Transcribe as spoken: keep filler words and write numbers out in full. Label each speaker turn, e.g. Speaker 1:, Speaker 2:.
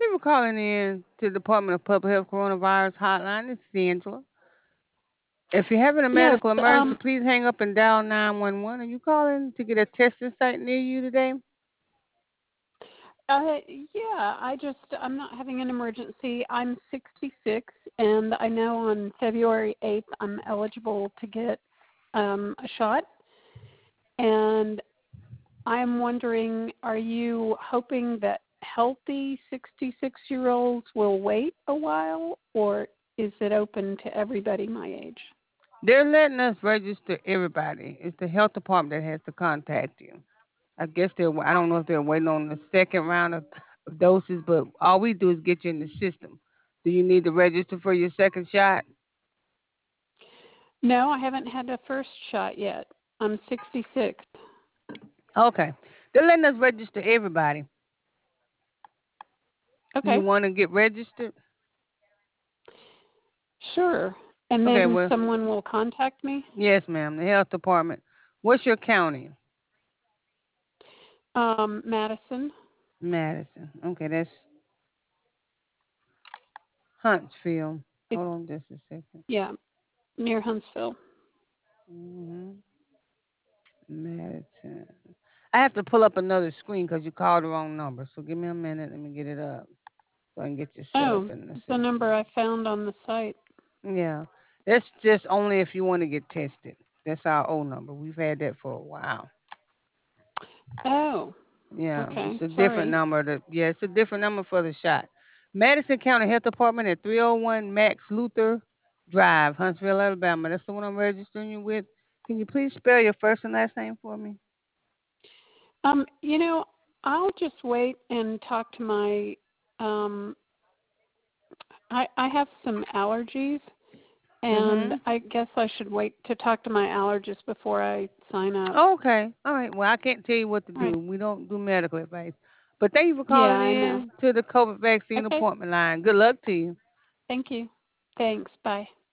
Speaker 1: you for calling in to the Department of Public Health Coronavirus Hotline. This is Angela. If you're having a
Speaker 2: Yes,
Speaker 1: medical emergency,
Speaker 2: um,
Speaker 1: please hang up and dial nine one one. Are you calling to get a testing site near you today?
Speaker 2: uh, yeah, I just, I'm not having an emergency. I'm sixty-six, and I know on February eighth I'm eligible to get um, a shot. And I'm wondering, are you hoping that healthy sixty-six year olds will wait a while, or is it open to everybody my age?
Speaker 1: They're letting us register everybody. It's the health department that has to contact you. I guess they're, I don't know if they're waiting on the second round of, of doses, but all we do is get you in the system. Do you need to register for your second shot?
Speaker 2: No, I haven't had a first shot yet. I'm sixty-six.
Speaker 1: Okay. They're letting us register everybody. Do you
Speaker 2: Okay,
Speaker 1: want to get registered?
Speaker 2: sure. And
Speaker 1: Okay,
Speaker 2: then
Speaker 1: well,
Speaker 2: someone will contact me?
Speaker 1: yes, ma'am. The health department. What's your county?
Speaker 2: Um, Madison.
Speaker 1: Madison. Okay, that's Huntsville.
Speaker 2: It's,
Speaker 1: Hold on just a second.
Speaker 2: yeah, near Huntsville.
Speaker 1: hmm Madison. I have to pull up another screen because you called the wrong number. So give me a minute. Let me get it up so I can get you set up
Speaker 2: Oh,
Speaker 1: in the
Speaker 2: it's the number
Speaker 1: system.
Speaker 2: I found on the site.
Speaker 1: Yeah, that's just only if you want to get tested. That's our old number. We've had that for a while.
Speaker 2: Oh,
Speaker 1: Yeah,
Speaker 2: okay.
Speaker 1: it's a different
Speaker 2: Sorry.
Speaker 1: number. To, yeah, it's a different number for the shot. Madison County Health Department at three oh one Max Luther Drive, Huntsville, Alabama. That's the one I'm registering you with. Can you please spell your first and last name for me?
Speaker 2: Um, you know, I'll just wait and talk to my um I I have some allergies, and
Speaker 1: Mm-hmm.
Speaker 2: I guess I should wait to talk to my allergist before I sign up.
Speaker 1: Okay. All right. Well, I can't tell you what to
Speaker 2: All right.
Speaker 1: do. We don't do medical advice. But thank you for
Speaker 2: Yeah,
Speaker 1: calling
Speaker 2: I know.
Speaker 1: in to the COVID vaccine
Speaker 2: Okay.
Speaker 1: appointment line. Good luck to you.
Speaker 2: Thank you. Thanks. Bye.